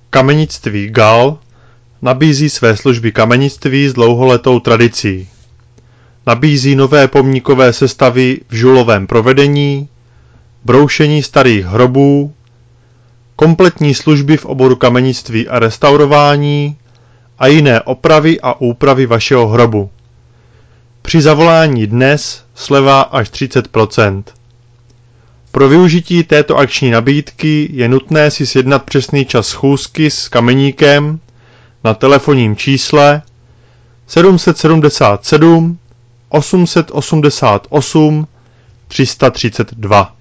Kamenictví GAL nabízí své služby kamenictví s dlouholetou tradicí. Nabízí nové pomníkové sestavy v žulovém provedení, broušení starých hrobů, kompletní služby v oboru kamenictví a restaurování a jiné opravy a úpravy vašeho hrobu. Při zavolání dnes sleva až 30%. Pro využití této akční nabídky je nutné si sjednat přesný čas schůzky s kameníkem na telefonním čísle 777 888 332.